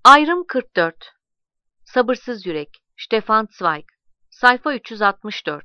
Ayrım 44. Sabırsız Yürek, Stefan Zweig. Sayfa 364.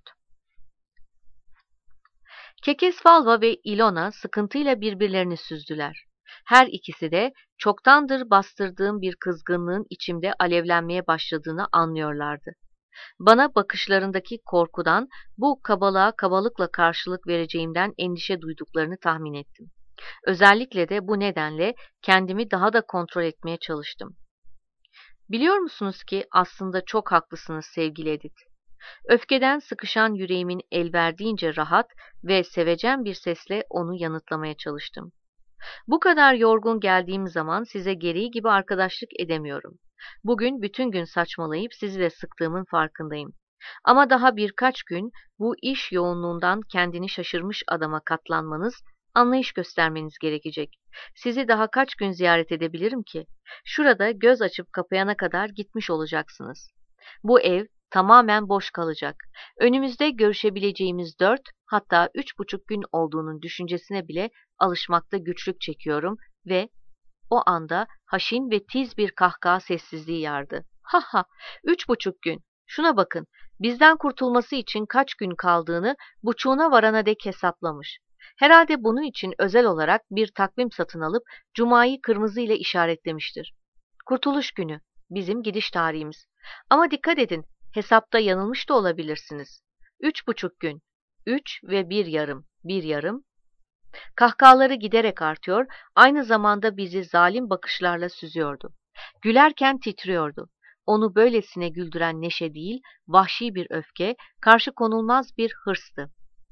Kekesvalva ve Ilona sıkıntıyla birbirlerini süzdüler. Her ikisi de çoktandır bastırdığım bir kızgınlığın içimde alevlenmeye başladığını anlıyorlardı. Bana bakışlarındaki korkudan, bu kabalığa kabalıkla karşılık vereceğimden endişe duyduklarını tahmin ettim. Özellikle de bu nedenle kendimi daha da kontrol etmeye çalıştım. Biliyor musunuz ki aslında çok haklısınız sevgili Edith. Öfkeden sıkışan yüreğimin el verdiğince rahat ve sevecen bir sesle onu yanıtlamaya çalıştım. Bu kadar yorgun geldiğim zaman size gereği gibi arkadaşlık edemiyorum. Bugün bütün gün saçmalayıp sizi de sıktığımın farkındayım. Ama daha birkaç gün bu iş yoğunluğundan kendini şaşırmış adama katlanmanız, anlayış göstermeniz gerekecek. Sizi daha kaç gün ziyaret edebilirim ki? Şurada göz açıp kapayana kadar gitmiş olacaksınız. Bu ev tamamen boş kalacak. Önümüzde görüşebileceğimiz 4, hatta 3,5 gün olduğunun düşüncesine bile alışmakta güçlük çekiyorum ve o anda haşin ve tiz bir kahkaha sessizliği yardı. Ha ha, 3,5 gün. Şuna bakın, bizden kurtulması için kaç gün kaldığını buçuğuna varana dek hesaplamış. Herhalde bunun için özel olarak bir takvim satın alıp Cuma'yı kırmızı ile işaretlemiştir. Kurtuluş günü, bizim gidiş tarihimiz. Ama dikkat edin, hesapta yanılmış da olabilirsiniz. 3,5 gün, 3 ve 1 yarım, 1 yarım. Kahkahaları giderek artıyor, aynı zamanda bizi zalim bakışlarla süzüyordu. Gülerken titriyordu. Onu böylesine güldüren neşe değil, vahşi bir öfke, karşı konulmaz bir hırstı.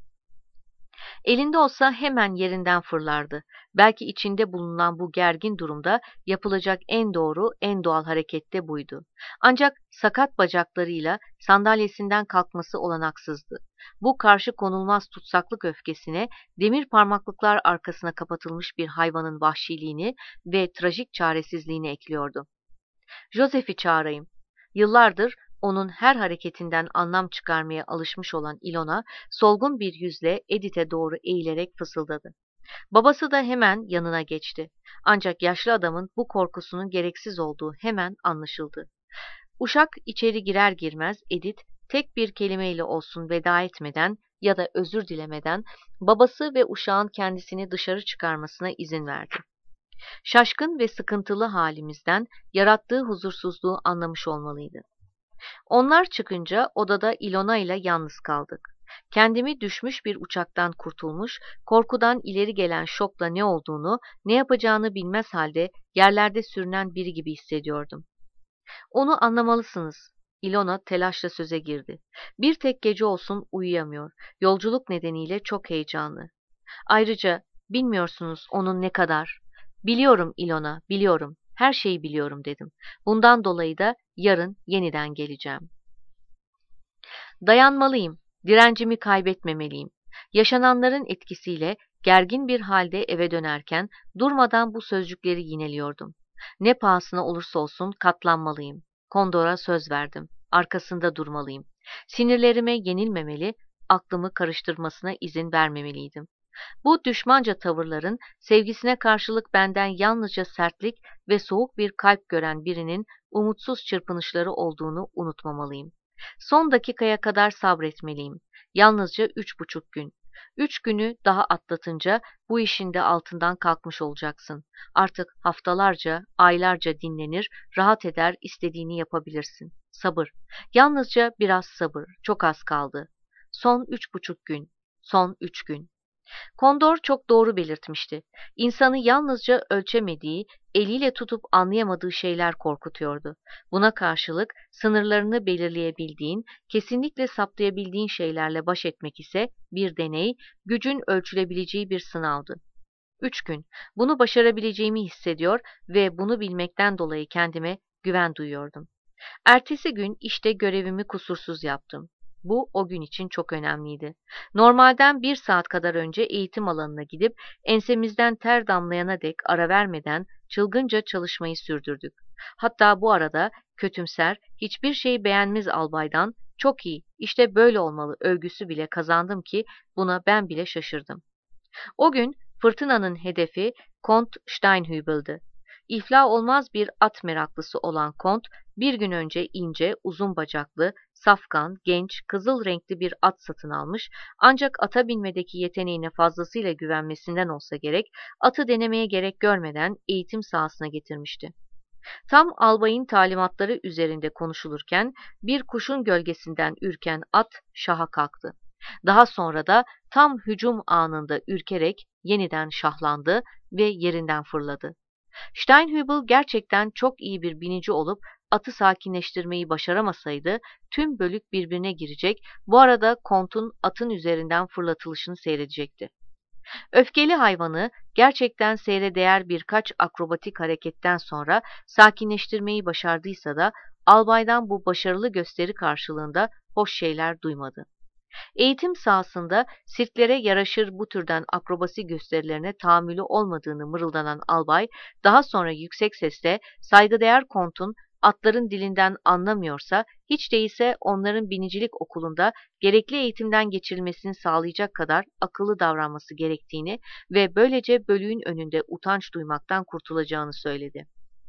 Elinde olsa hemen yerinden fırlardı. Belki içinde bulunan bu gergin durumda yapılacak en doğru, en doğal hareket de buydu. Ancak sakat bacaklarıyla sandalyesinden kalkması olanaksızdı. Bu karşı konulmaz tutsaklık öfkesine, demir parmaklıklar arkasına kapatılmış bir hayvanın vahşiliğini ve trajik çaresizliğini ekliyordu. Joseph'i çağırayım. Yıllardır onun her hareketinden anlam çıkarmaya alışmış olan Ilona, solgun bir yüzle Edith'e doğru eğilerek fısıldadı. Babası da hemen yanına geçti. Ancak yaşlı adamın bu korkusunun gereksiz olduğu hemen anlaşıldı. Uşak içeri girer girmez Edith, tek bir kelimeyle olsun veda etmeden ya da özür dilemeden babası ve uşağın kendisini dışarı çıkarmasına izin verdi. Şaşkın ve sıkıntılı halimizden yarattığı huzursuzluğu anlamış olmalıydı. Onlar çıkınca odada Ilona ile yalnız kaldık. Kendimi düşmüş bir uçaktan kurtulmuş, korkudan ileri gelen şokla ne olduğunu, ne yapacağını bilmez halde yerlerde sürünen biri gibi hissediyordum. Onu anlamalısınız. Ilona telaşla söze girdi. Bir tek gece olsun uyuyamıyor. Yolculuk nedeniyle çok heyecanlı. Ayrıca bilmiyorsunuz onun ne kadar. Biliyorum Ilona, biliyorum. Her şeyi biliyorum dedim. Bundan dolayı da yarın yeniden geleceğim. Dayanmalıyım. Direncimi kaybetmemeliyim. Yaşananların etkisiyle gergin bir halde eve dönerken durmadan bu sözcükleri yineliyordum. Ne pahasına olursa olsun katlanmalıyım. Kondor'a söz verdim. Arkasında durmalıyım. Sinirlerime yenilmemeli, aklımı karıştırmasına izin vermemeliydim. Bu düşmanca tavırların sevgisine karşılık benden yalnızca sertlik ve soğuk bir kalp gören birinin umutsuz çırpınışları olduğunu unutmamalıyım. Son dakikaya kadar sabretmeliyim. Yalnızca 3,5 gün. 3 günü daha atlatınca bu işin de altından kalkmış olacaksın. Artık haftalarca, aylarca dinlenir, rahat eder, istediğini yapabilirsin. Sabır. Yalnızca biraz sabır. Çok az kaldı. Son 3,5 gün. Son 3 gün. Kondor çok doğru belirtmişti. İnsanı yalnızca ölçemediği, eliyle tutup anlayamadığı şeyler korkutuyordu. Buna karşılık sınırlarını belirleyebildiğin, kesinlikle saptayabildiğin şeylerle baş etmek ise bir deney, gücün ölçülebileceği bir sınavdı. 3 gün. Bunu başarabileceğimi hissediyor ve bunu bilmekten dolayı kendime güven duyuyordum. Ertesi gün işte görevimi kusursuz yaptım. Bu o gün için çok önemliydi. Normalden 1 saat kadar önce eğitim alanına gidip ensemizden ter damlayana dek ara vermeden çılgınca çalışmayı sürdürdük. Hatta bu arada kötümser, hiçbir şeyi beğenmez albaydan çok iyi, işte böyle olmalı övgüsü bile kazandım ki buna ben bile şaşırdım. O gün fırtınanın hedefi Kont Steinhübel'di. İflah olmaz bir at meraklısı olan kont, bir gün önce ince, uzun bacaklı, safkan, genç, kızıl renkli bir at satın almış, ancak ata binmedeki yeteneğine fazlasıyla güvenmesinden olsa gerek, atı denemeye gerek görmeden eğitim sahasına getirmişti. Tam albayın talimatları üzerinde konuşulurken bir kuşun gölgesinden ürken at şaha kalktı. Daha sonra da tam hücum anında ürkerek yeniden şahlandı ve yerinden fırladı. Steinhübel gerçekten çok iyi bir binici olup atı sakinleştirmeyi başaramasaydı tüm bölük birbirine girecek, bu arada kontun atın üzerinden fırlatılışını seyredecekti. Öfkeli hayvanı gerçekten seyre değer birkaç akrobatik hareketten sonra sakinleştirmeyi başardıysa da albaydan bu başarılı gösteri karşılığında hoş şeyler duymadı. Eğitim sahasında sirklere yaraşır bu türden akrobasi gösterilerine tahammülü olmadığını mırıldanan albay, daha sonra yüksek sesle saygıdeğer kontun atların dilinden anlamıyorsa, hiç değilse onların binicilik okulunda gerekli eğitimden geçirilmesini sağlayacak kadar akıllı davranması gerektiğini ve böylece bölüğün önünde utanç duymaktan kurtulacağını söyledi.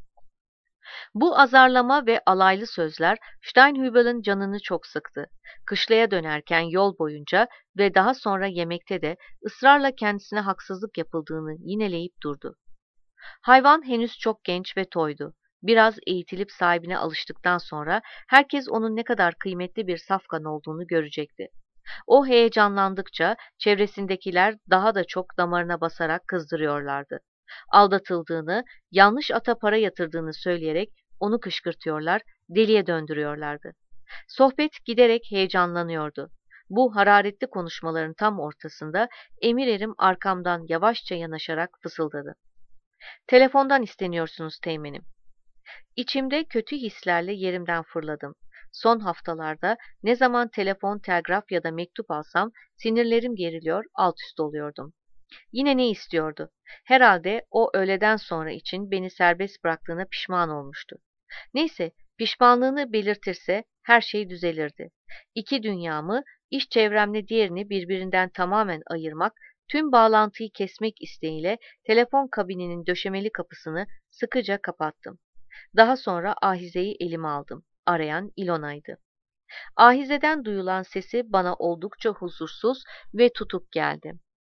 Bu azarlama ve alaylı sözler Steinhübel'in canını çok sıktı. Kışlaya dönerken yol boyunca ve daha sonra yemekte de ısrarla kendisine haksızlık yapıldığını yineleyip durdu. Hayvan henüz çok genç ve toydu. Biraz eğitilip sahibine alıştıktan sonra herkes onun ne kadar kıymetli bir safkan olduğunu görecekti. O heyecanlandıkça çevresindekiler daha da çok damarına basarak kızdırıyorlardı. Aldatıldığını, yanlış ata para yatırdığını söyleyerek onu kışkırtıyorlar, deliye döndürüyorlardı. Sohbet giderek heyecanlanıyordu. Bu hararetli konuşmaların tam ortasında Emir Erim arkamdan yavaşça yanaşarak fısıldadı. Telefondan isteniyorsunuz teğmenim. İçimde kötü hislerle yerimden fırladım. Son haftalarda ne zaman telefon, telgraf ya da mektup alsam sinirlerim geriliyor, alt üst oluyordum. Yine ne istiyordu? Herhalde o öğleden sonra için beni serbest bıraktığına pişman olmuştu. Neyse, pişmanlığını belirtirse her şey düzelirdi. İki dünyamı, iş çevremle diğerini birbirinden tamamen ayırmak, tüm bağlantıyı kesmek isteğiyle telefon kabininin döşemeli kapısını sıkıca kapattım. Daha sonra ahizeyi elime aldım. Arayan İlona'ydı. Ahizeden duyulan sesi bana oldukça huzursuz ve tutuk geldi.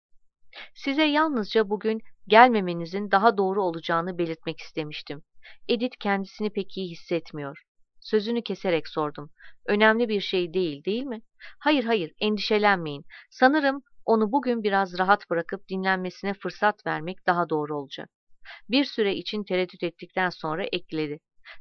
Size yalnızca bugün gelmemenizin daha doğru olacağını belirtmek istemiştim. Edith kendisini pek iyi hissetmiyor. Sözünü keserek sordum. Önemli bir şey değil, değil mi? Hayır, hayır, endişelenmeyin. Sanırım onu bugün biraz rahat bırakıp dinlenmesine fırsat vermek daha doğru olacak. Bir süre için tereddüt ettikten sonra ekledi.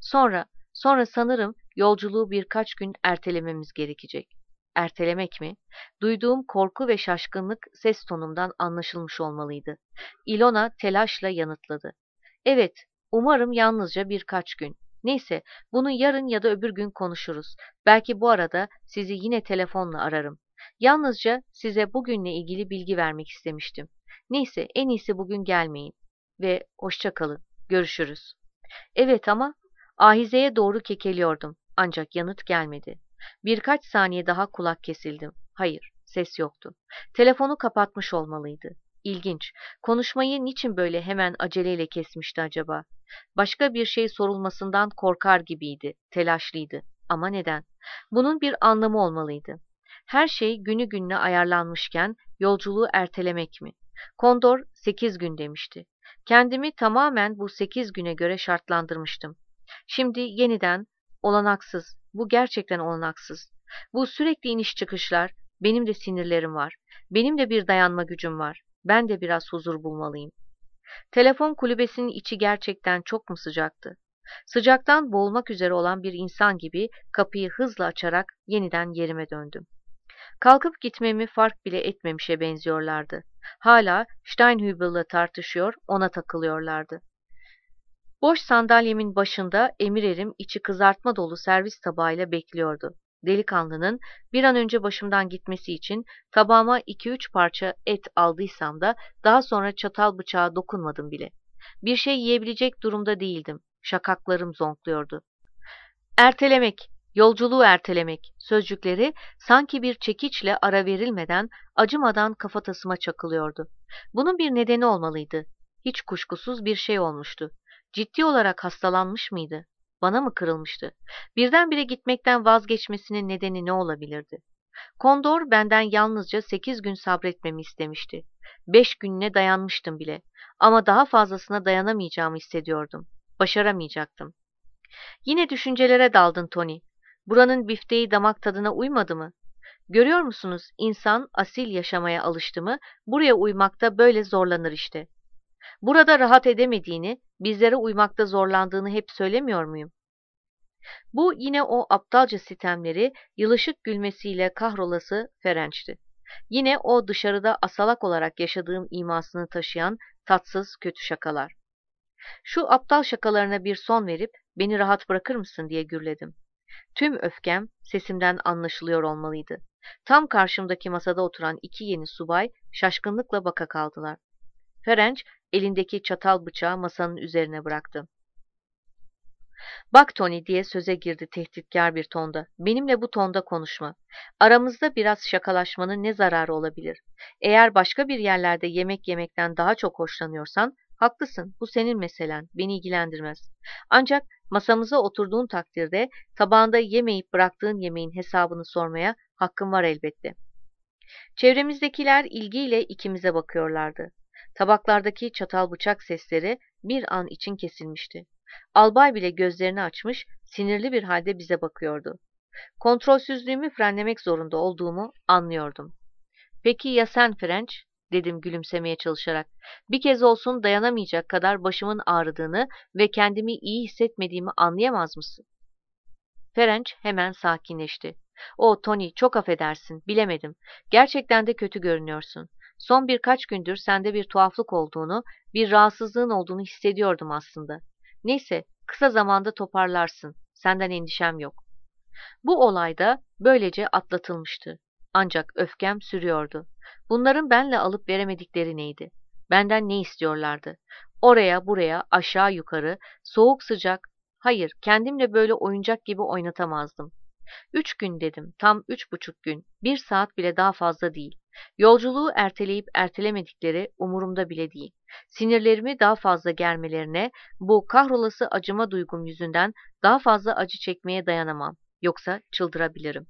Sonra sanırım yolculuğu birkaç gün ertelememiz gerekecek. Ertelemek mi? Duyduğum korku ve şaşkınlık ses tonumdan anlaşılmış olmalıydı. İlona telaşla yanıtladı. Evet, umarım yalnızca birkaç gün. Neyse, bunu yarın ya da öbür gün konuşuruz. Belki bu arada sizi yine telefonla ararım. Yalnızca size bugünle ilgili bilgi vermek istemiştim. Neyse, en iyisi bugün gelmeyin. Ve hoşça kalın. Görüşürüz. Evet ama ahizeye doğru kekeliyordum. Ancak yanıt gelmedi. Birkaç saniye daha kulak kesildim. Hayır, ses yoktu. Telefonu kapatmış olmalıydı. İlginç. Konuşmayı niçin böyle hemen aceleyle kesmişti acaba? Başka bir şey sorulmasından korkar gibiydi. Telaşlıydı. Ama neden? Bunun bir anlamı olmalıydı. Her şey günü gününe ayarlanmışken yolculuğu ertelemek mi? Kondor 8 gün demişti. Kendimi tamamen bu 8 güne göre şartlandırmıştım. Şimdi yeniden olanaksız, bu gerçekten olanaksız. Bu sürekli iniş çıkışlar, benim de sinirlerim var. Benim de bir dayanma gücüm var. Ben de biraz huzur bulmalıyım. Telefon kulübesinin içi gerçekten çok mu sıcaktı? Sıcaktan boğulmak üzere olan bir insan gibi kapıyı hızla açarak yeniden yerime döndüm. Kalkıp gitmemi fark bile etmemişe benziyorlardı. Hala Steinhübel'la tartışıyor, ona takılıyorlardı. Boş sandalyemin başında Emir Erim içi kızartma dolu servis tabağıyla bekliyordu. Delikanlının bir an önce başımdan gitmesi için tabağıma 2-3 parça et aldıysam da daha sonra çatal bıçağa dokunmadım bile. Bir şey yiyebilecek durumda değildim. Şakaklarım zonkluyordu. Ertelemek, yolculuğu ertelemek sözcükleri sanki bir çekiçle ara verilmeden acımadan kafatasıma çakılıyordu. Bunun bir nedeni olmalıydı. Hiç kuşkusuz bir şey olmuştu. Ciddi olarak hastalanmış mıydı? Bana mı kırılmıştı? Birdenbire gitmekten vazgeçmesinin nedeni ne olabilirdi? Kondor benden yalnızca 8 gün sabretmemi istemişti. 5 gününe dayanmıştım bile. Ama daha fazlasına dayanamayacağımı hissediyordum. Başaramayacaktım. Yine düşüncelere daldın Tony. Buranın bifteği damak tadına uymadı mı? Görüyor musunuz, insan asil yaşamaya alıştı mı, buraya uymakta böyle zorlanır işte. Burada rahat edemediğini, bizlere uymakta zorlandığını hep söylemiyor muyum? Bu yine o aptalca sitemleri yılışık gülmesiyle kahrolası Ferenç'ti. Yine o dışarıda asalak olarak yaşadığım imasını taşıyan tatsız kötü şakalar. Şu aptal şakalarına bir son verip beni rahat bırakır mısın diye gürledim. Tüm öfkem sesimden anlaşılıyor olmalıydı. Tam karşımdaki masada oturan iki yeni subay şaşkınlıkla baka kaldılar. Ferenc elindeki çatal bıçağı masanın üzerine bıraktı. "Bak Tony," diye söze girdi tehditkar bir tonda. "Benimle bu tonda konuşma. Aramızda biraz şakalaşmanın ne zararı olabilir? Eğer başka bir yerlerde yemek yemekten daha çok hoşlanıyorsan, haklısın, bu senin meselen, beni ilgilendirmez. Ancak masamıza oturduğun takdirde tabağında yemeyip bıraktığın yemeğin hesabını sormaya hakkım var elbette." Çevremizdekiler ilgiyle ikimize bakıyorlardı. Tabaklardaki çatal bıçak sesleri bir an için kesilmişti. Albay bile gözlerini açmış, sinirli bir halde bize bakıyordu. Kontrolsüzlüğümü frenlemek zorunda olduğumu anlıyordum. "Peki ya sen French?" dedim gülümsemeye çalışarak. "Bir kez olsun dayanamayacak kadar başımın ağrıdığını ve kendimi iyi hissetmediğimi anlayamaz mısın?" French hemen sakinleşti. "O Tony, çok affedersin, bilemedim. Gerçekten de kötü görünüyorsun. Son birkaç gündür sende bir tuhaflık olduğunu, bir rahatsızlığın olduğunu hissediyordum aslında. Neyse, kısa zamanda toparlarsın. Senden endişem yok." Bu olay da böylece atlatılmıştı. Ancak öfkem sürüyordu. Bunların benle alıp veremedikleri neydi? Benden ne istiyorlardı? Oraya, buraya, aşağı yukarı, soğuk sıcak. Hayır, kendimle böyle oyuncak gibi oynatamazdım. 3 gün dedim, tam 3,5 gün, 1 saat bile daha fazla değil. Yolculuğu erteleyip ertelemedikleri umurumda bile değil. Sinirlerimi daha fazla germelerine, bu kahrolası acıma duygum yüzünden daha fazla acı çekmeye dayanamam. Yoksa çıldırabilirim.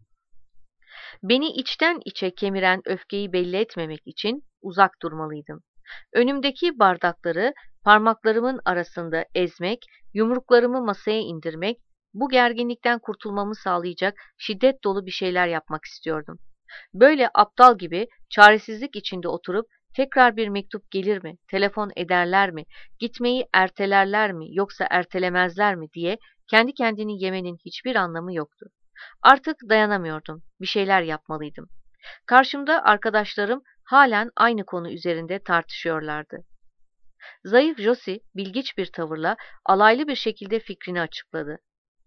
Beni içten içe kemiren öfkeyi belli etmemek için uzak durmalıydım. Önümdeki bardakları parmaklarımın arasında ezmek, yumruklarımı masaya indirmek, bu gerginlikten kurtulmamı sağlayacak şiddet dolu bir şeyler yapmak istiyordum. Böyle aptal gibi çaresizlik içinde oturup tekrar bir mektup gelir mi, telefon ederler mi, gitmeyi ertelerler mi yoksa ertelemezler mi diye kendi kendini yemenin hiçbir anlamı yoktu. Artık dayanamıyordum, bir şeyler yapmalıydım. Karşımda arkadaşlarım halen aynı konu üzerinde tartışıyorlardı. Zayıf Josie bilgiç bir tavırla alaylı bir şekilde fikrini açıkladı.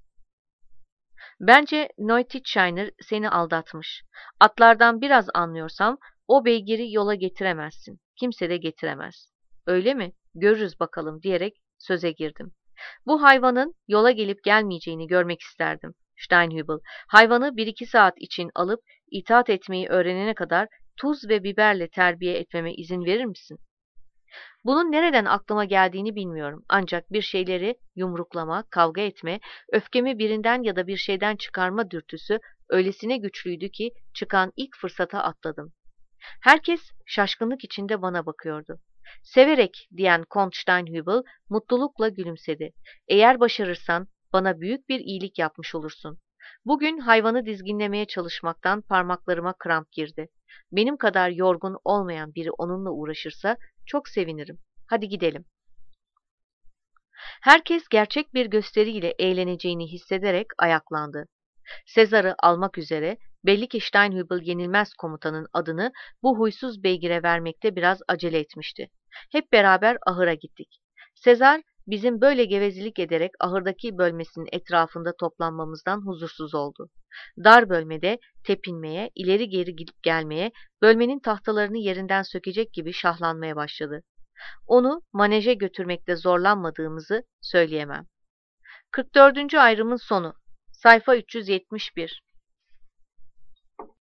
"Bence Neutitschiner seni aldatmış. Atlardan biraz anlıyorsam o beygiri yola getiremezsin. Kimse de getiremez." "Öyle mi? Görürüz bakalım," diyerek söze girdim. "Bu hayvanın yola gelip gelmeyeceğini görmek isterdim, Steinhübel. Hayvanı 1-2 saat için alıp itaat etmeyi öğrenene kadar tuz ve biberle terbiye etmeme izin verir misin?" Bunun nereden aklıma geldiğini bilmiyorum. Ancak bir şeyleri yumruklama, kavga etme, öfkemi birinden ya da bir şeyden çıkarma dürtüsü öylesine güçlüydü ki çıkan ilk fırsata atladım. Herkes şaşkınlık içinde bana bakıyordu. "Severek," diyen Kont Steinhübel mutlulukla gülümsedi. "Eğer başarırsan bana büyük bir iyilik yapmış olursun." Bugün hayvanı dizginlemeye çalışmaktan parmaklarıma kramp girdi. Benim kadar yorgun olmayan biri onunla uğraşırsa çok sevinirim. Hadi gidelim. Herkes gerçek bir gösteriyle eğleneceğini hissederek ayaklandı. Sezar'ı almak üzere belli ki Steinhübel yenilmez komutanın adını bu huysuz beygire vermekte biraz acele etmişti. Hep beraber ahıra gittik. Sezar bizim böyle gevezelik ederek ahırdaki bölmesinin etrafında toplanmamızdan huzursuz oldu. Dar bölmede tepinmeye, ileri geri gidip gelmeye, bölmenin tahtalarını yerinden sökecek gibi şahlanmaya başladı. Onu maneje götürmekte zorlanmadığımızı söyleyemem. 44. ayrımın sonu. Sayfa 371.